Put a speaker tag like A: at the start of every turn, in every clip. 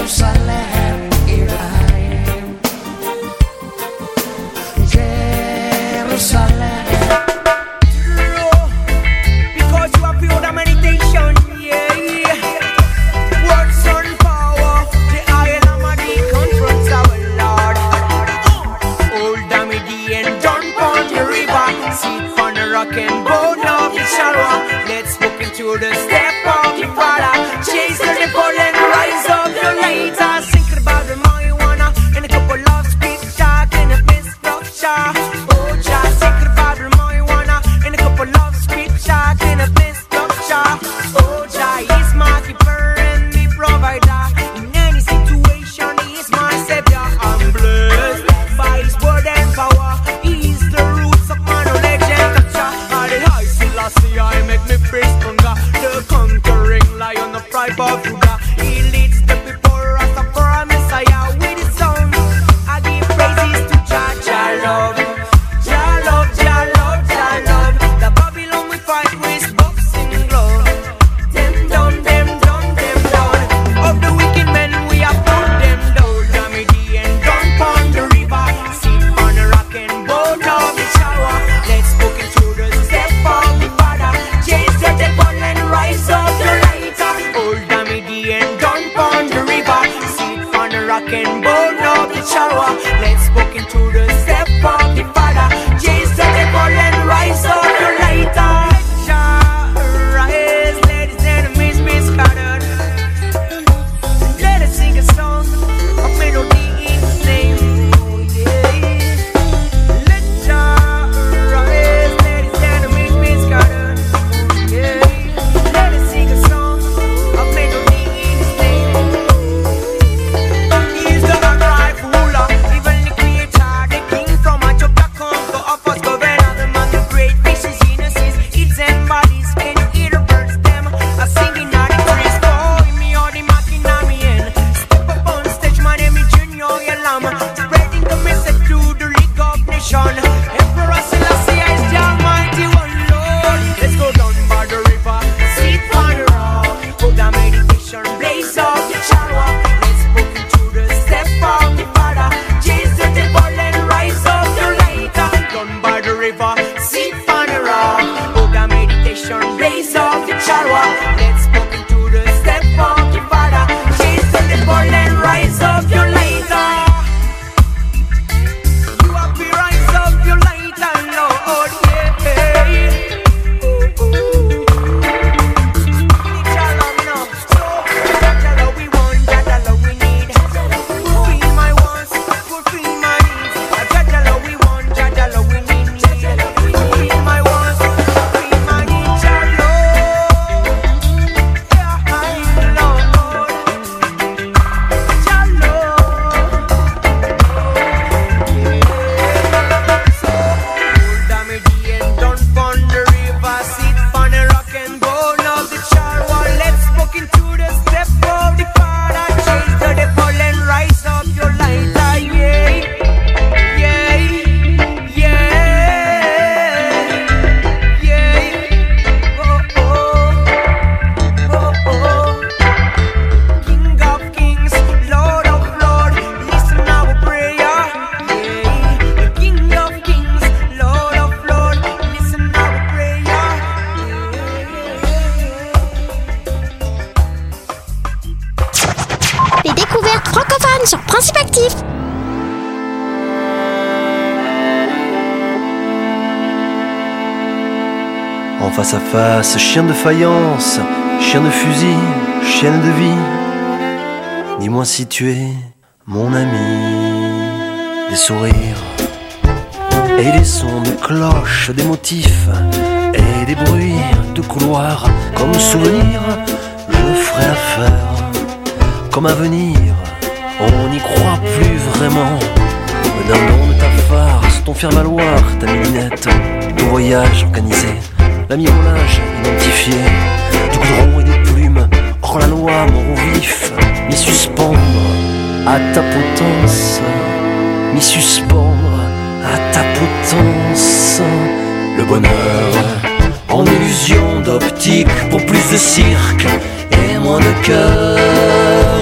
A: Jerusalem, here I am. Jerusalem.
B: Because you have pure meditation, yeah. Words on power, the Isle of Madi confronts our Lord. Old Damidi and Don Pond, the river, seat on the rock and bone of the Shalwa. Let's walk into the step of the Father. Chase the devil and rise up the later. Think about the marijuana and a couple of speed talk and a fist of shot. Oh, just think about the marijuana and a couple of speed talk and a fist of shot. Oh, Jah is my keeper and me provider. In any situation, He is my savior. I'm blessed by His word and power. He is the roots of my knowledge and culture. All the high Selassie, I make me praise stronger. The conquering lion of tribe of Judah. He leads the people, Rastafari Messiah. With His song, I give praises to Jah. Jah love, Jah love, Jah love, Jah love. The Babylon we fight with boxing glove. Them down, them down, them down. Of the wicked men we have put them down. Damidi and Don Pond the river. Sit on the rock and boat of the shower. Let's walk into the step of the Father. Chase the devil and rise up the later. Old Damidi and Don Pond the river. Sit on the rock and boat of the shower. Let's walk into the step of the Father. Chase the devil and rise up the later. Jah rise, let His enemies be scattered. Let us sing a song of melody in His name. Oh, yeah. Let Jah rise, let His enemies be scattered. Oh, yeah. Let us sing a song of melody in His name. He is the upright ruler, even the creator, the king from a chapter come to of us governor, the man the great fishes, innocence, hills and bodies. Can you hear the birds them? A singing out the praise for me or the mocking at me end. Step up on stage, my name is Junior Yalam, spreading the message to the League of Nations. Emperor Selassie is the Almighty One Lord. Let's go down by the river, sit on the rock, put the meditation, blaze up the shower. Let's walk into the step of the Father. Chase the devil and rise up the later. Down by the river, sit on the rock, put the meditation, blaze up the shower. Let's walk into the step of the Father. Chase the devil and rise up the later. You have to rise up your later, Lord, yeah. Jah love me now. So, Jah love we want, Jah love we need. Fulfill my wants, fulfill my needs. Jah love we want, Jah love we need. Fulfill my wants, fulfill my needs. Jah love, yeah, I know. Jah love, so old Damidi and Don Pond the river. Sit on the rock and bone of the Charwa. Let's walk into the step of the Father. Chase the devil and rise up your lighter. Yeah, yeah, yeah, yeah. Oh, oh, oh, oh. King of kings, Lord of lords, listen our prayer. Yeah, the King of kings, Lord of lords, listen our prayer. Yeah.
C: Les découvertes francophones sur Principe Actif.
D: En face à face, chien de faïence, chien de fusil, chienne de vie. Dis-moi si tu es mon ami. Des sourires et des sons de cloche, des motifs et des bruits de couloir. Comme souvenir, je ferai l'affaire. Comme avenir, on n'y croit plus vraiment. Le dindon de ta farce, ton faire-valoir, ta milinette, ton voyage organisé, la mirolage identifié, du goudron et des plumes, hors la loi, mort au vif, m'y suspendre à ta potence, m'y suspendre à ta potence. Le bonheur en illusion d'optique pour plus de cirque et moins de cœur.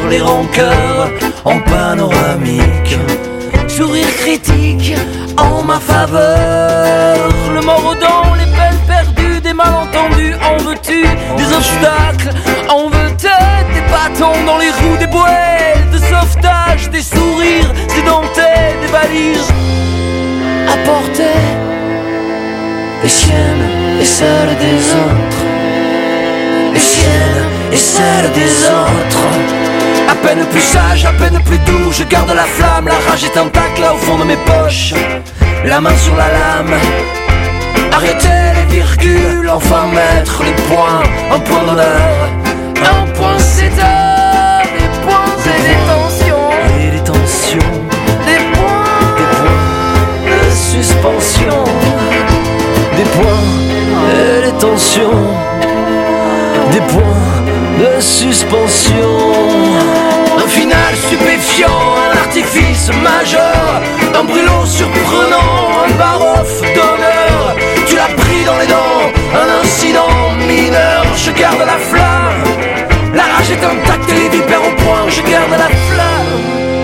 D: les rancœurs en panoramique. Sourire critique en ma faveur.
E: Le mort aux dents, les peines perdues, des malentendus, en veux-tu? Des obstacles, en veux-tu? Des bâtons dans les roues, des bouées de sauvetage, des sourires édentés, des valises à porter.
D: Les siennes et celles des autres. Les siennes et celles des autres. À peine plus sage, à peine plus doux, je garde la flamme, la rage est intacte là au fond de mes poches. La main sur la lame, arrêtez les virgules, enfin mettre les points, un point d'honneur.
E: Un point c'est des points et des tensions.
D: Et les tensions,
E: Des points
D: de suspension. Des points et les tensions. Des points de suspension. Un final stupéfiant, un artifice majeur, un brûlot surprenant, un bar-off d'honneur. Tu l'as pris dans les dents, un incident mineur. Je garde la flamme, la rage est intacte et les vipères au point. Je garde la flamme,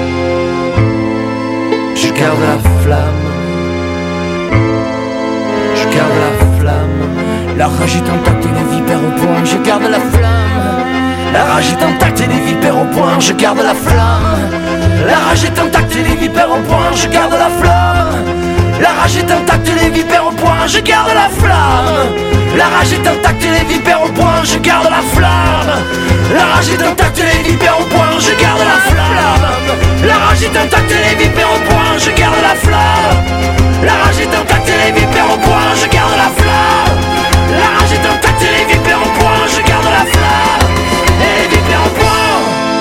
D: je garde la flamme, je garde la flamme.
E: La rage est intacte et les vipères au point. Je garde la flamme.
D: La rage est intacte et les vipères au point, je garde la flamme. La rage est intacte et les vipères au point, je garde la flamme. La rage est intacte et les vipères au point, je garde la flamme. La rage est intacte et les vipères au point, je garde la flamme. La rage est intacte et les vipères au point, je garde la flamme. La rage est intacte et les vipères au point, je garde la flamme. La rage est intacte et les vipères au point, je garde la flamme. La rage est intacte et les vipères au point, je garde la flamme. Et les vipères au point.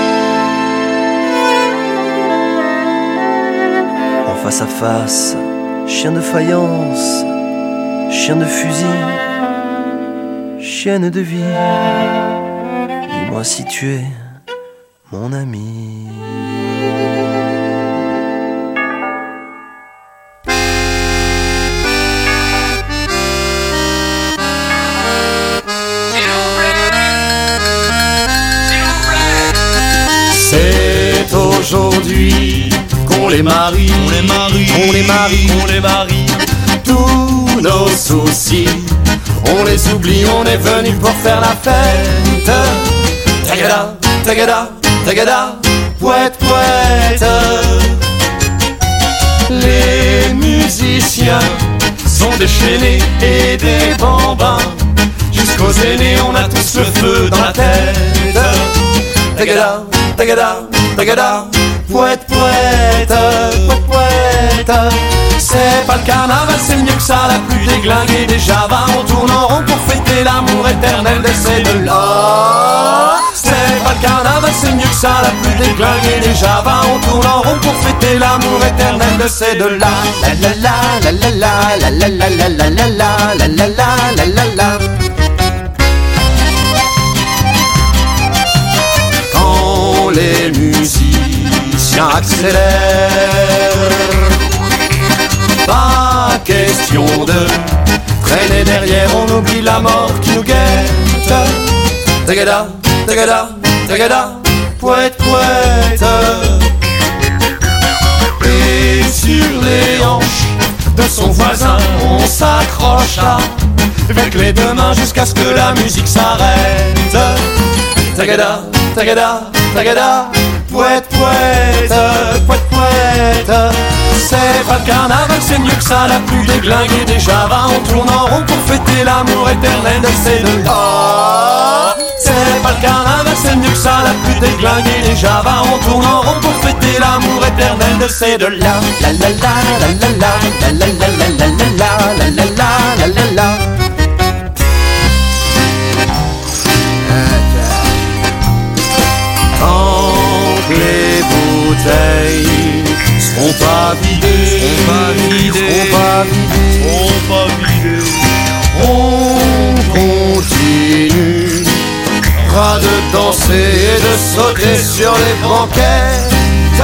D: En face à face, chien de faïence, chien de fusil, chienne de vie. Dis-moi si tu es mon ami.
F: C'est aujourd'hui qu'on les marie, on les marie, on les marie, on les marie. Tous nos soucis, on les oublie, on est venu pour faire la fête. Tagada, tagada, tagada, poète, poète. Les musiciens sont déchaînés et des bambins. Jusqu'aux aînés, on a tous le feu dans la tête. Tagada, tagada, tagada, poète, poète, poète, poète. C'est pas le carnaval, c'est mieux que ça, la pluie déglinguée des javas. On tourne en rond pour fêter l'amour éternel de ces deux-là. C'est pas le carnaval, c'est mieux que ça, la pluie déglinguée des javas. On tourne en rond pour fêter l'amour éternel de ces deux-là. La la la la la la la la la la la la la la la la la. Les musiciens accélèrent, pas question de traîner derrière, on oublie la mort qui nous guette. Tagada, tagada, tagada, poète, poète. Et sur les hanches de son voisin, on s'accrocha avec les deux mains jusqu'à ce que la musique s'arrête. Tagada, tagada, tagada, poète, poète, poète, poète. C'est pas le carnaval, c'est mieux que ça, la pluie déglinguée des javas. On tourne en rond pour fêter l'amour éternel de ces deux-là. C'est pas le carnaval, c'est mieux que ça, la pluie déglinguée des javas. On tourne en rond pour fêter l'amour éternel de ces deux-là. La la la la la la la la la la la la la la la la. Les bouteilles seront pas vidées, on continuera de danser et de sauter sur les banquettes.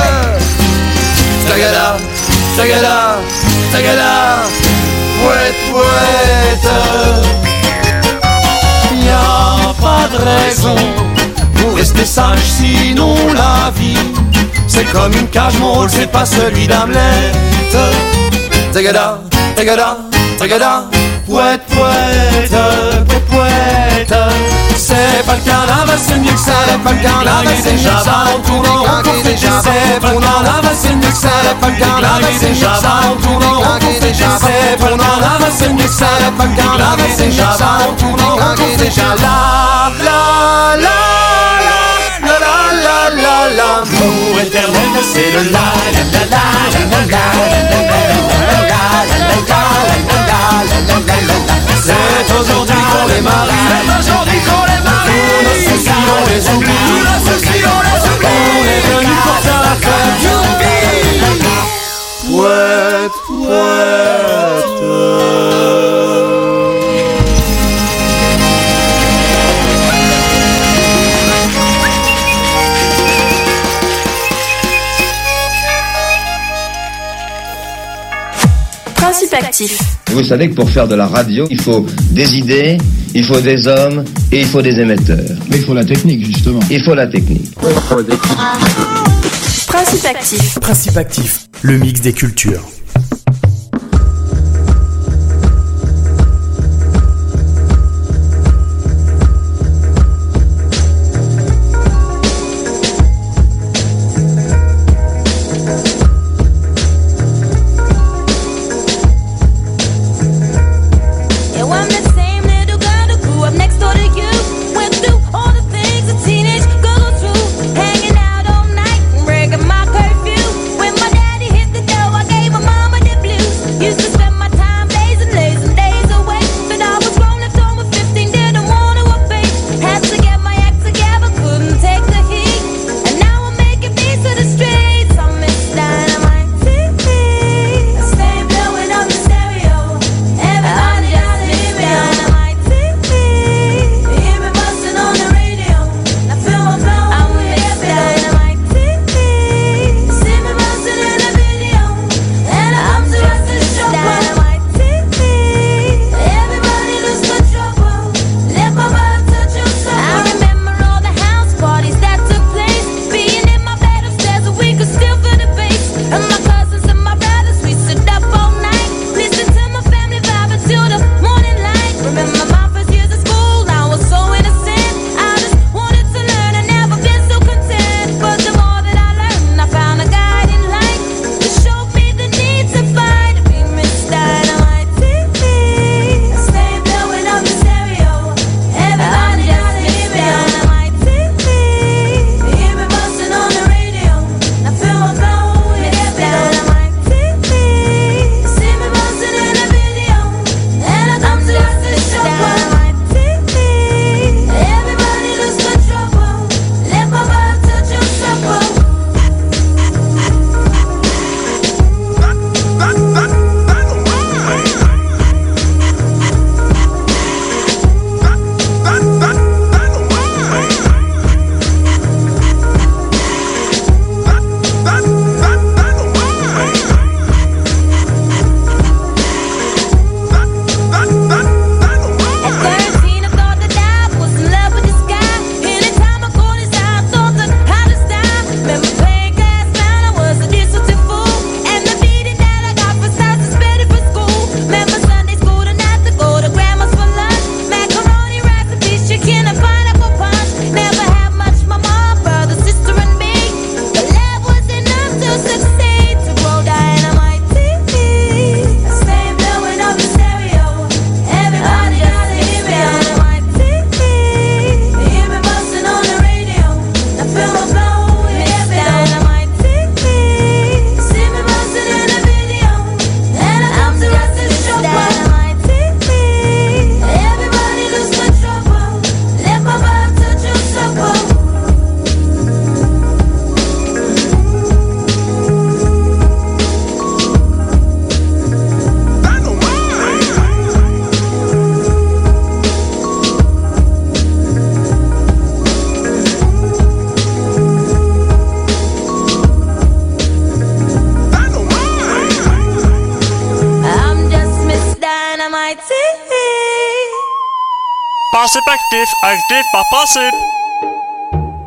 F: Tagada, tagada, tagada, poète, poète. Y'a pas de raison Faut rester sage sinon la vie c'est comme une cage, mon rôle c'est pas celui d'Hamlet. Tagada, tagada, tagada, poète, poète, poète, poète. C'est pas le carnaval, c'est mieux que ça. C'est pas le carnaval, c'est mieux que ça. On tourne en rond pour fêter. C'est pas le carnaval, c'est mieux que ça. C'est pas le carnaval, c'est mieux que ça. On tourne en rond pour fêter. C'est pas le carnaval, c'est mieux que ça. C'est pas le carnaval, c'est mieux que ça. On tourne en rond pour fêter. La la la. L'amour éternel c'est le la la la la la la la. C'est aujourd'hui qu'on les marie. C'est aujourd'hui qu'on les marie. Tous nos soucis on les oublie. Tous nos soucis on les oublie. On est venu pour faire la fête. Poète, poète.
G: Principe actif.
H: Vous savez que pour faire de la radio, il faut des idées, il faut des hommes et il faut des émetteurs.
I: Mais il faut la technique, justement.
H: Il faut la technique.
G: Principe actif.
J: Principe actif, le mix des cultures.
K: Principe actif, actif par principe.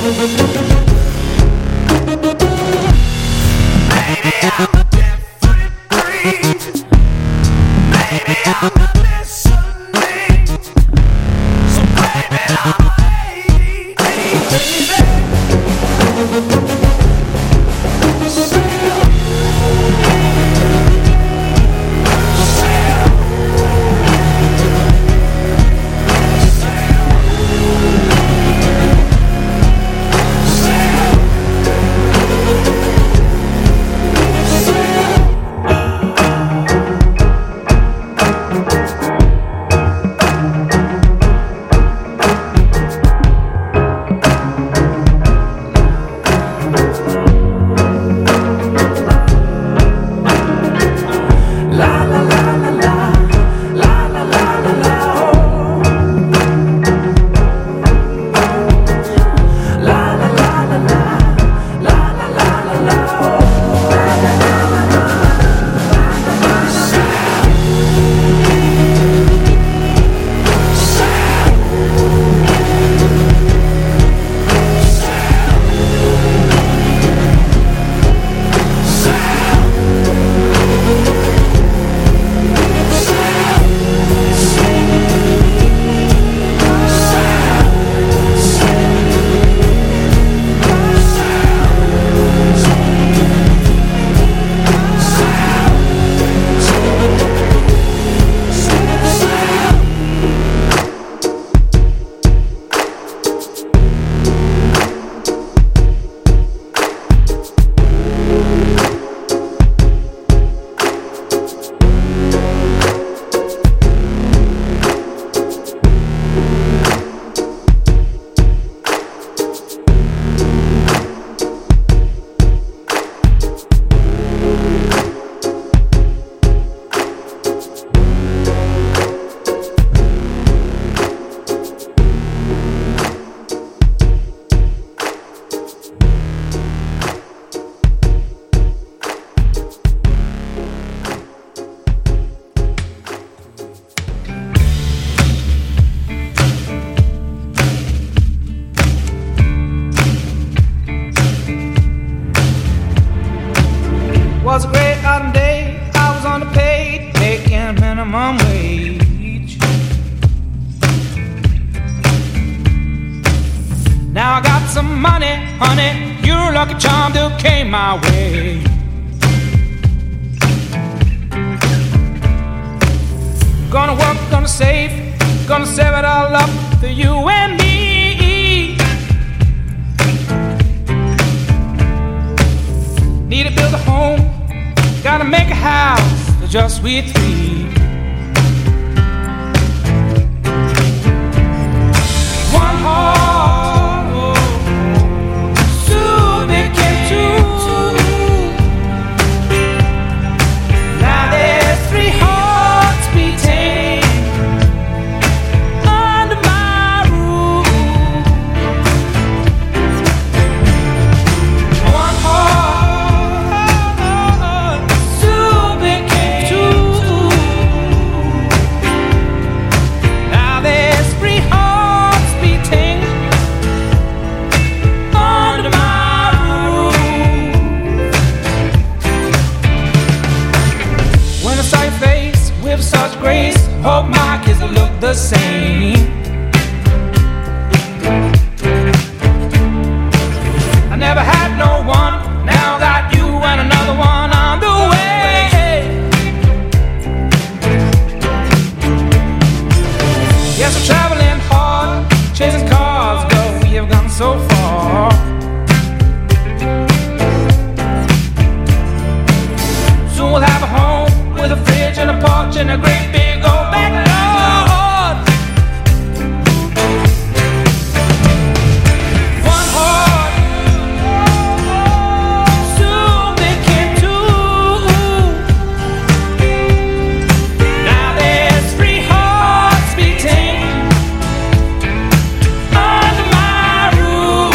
B: Was a great autumn day, I was underpaid, making minimum wage. Now I got some money, honey, your lucky charm that came my way. Gonna work, gonna save it all up for you and me. Need to build a home, gotta make a house for just we three. One heart, two became two. Now there's three hearts beating under my roof. One heart, two became two. Now there's three hearts beating under my roof. When I saw your face with such grace, hope my kids will look the same. I never had no one, now got you and another one on the way. Yes, I'm traveling hard, chasing cars, but we have gone so far. Soon we'll have a home with a fridge and a porch and a great big old backyard. One heart, soon became two. Now there's three hearts beating under my roof.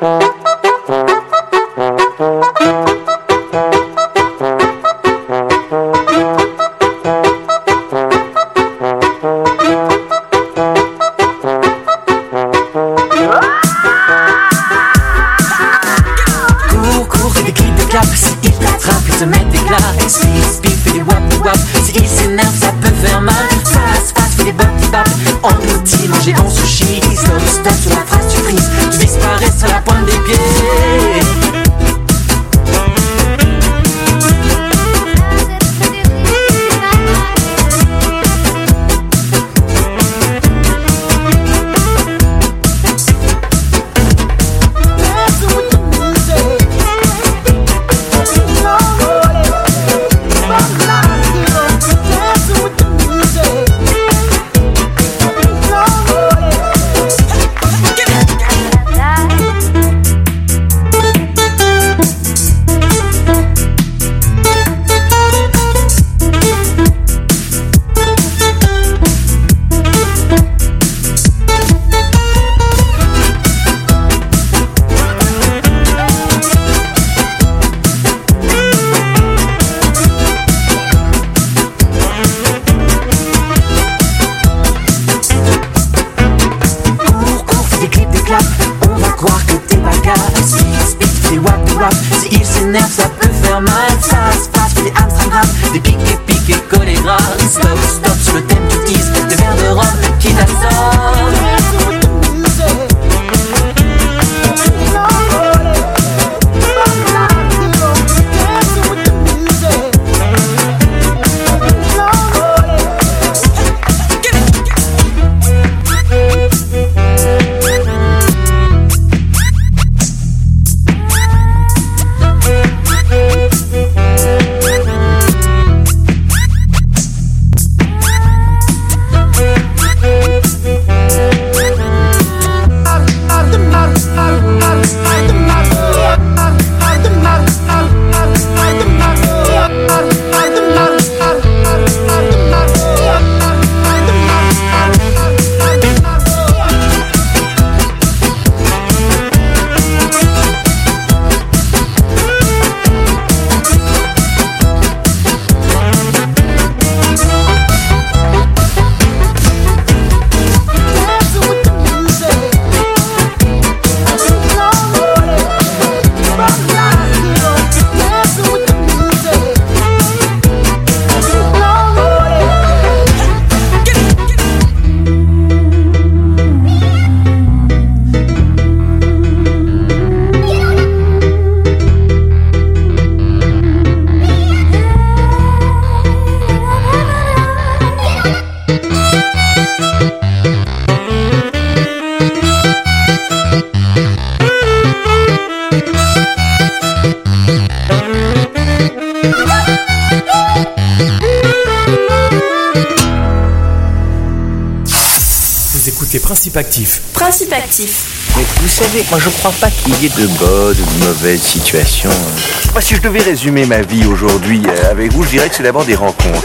J: Principe actif.
G: Principe actif.
K: Mais vous savez, moi je crois pas qu'il y ait de bonnes ou de mauvaises situations. Moi, si je devais résumer ma vie aujourd'hui avec vous, je dirais que c'est d'abord des rencontres.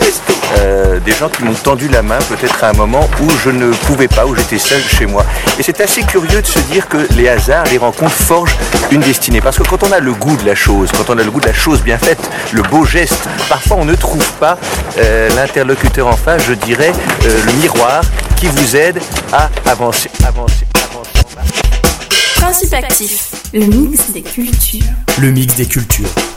K: Des gens qui m'ont tendu la main peut-être à un moment où je ne pouvais pas, où j'étais seul chez moi. Et c'est assez curieux de se dire que les hasards, les rencontres forgent une destinée. Parce que quand on a le goût de la chose, quand on a le goût de la chose bien faite, le beau geste, parfois on ne trouve pas l'interlocuteur en face, je dirais, le miroir qui vous aide à avancer.
G: Principe actif, le mix des cultures.
J: Le mix des cultures.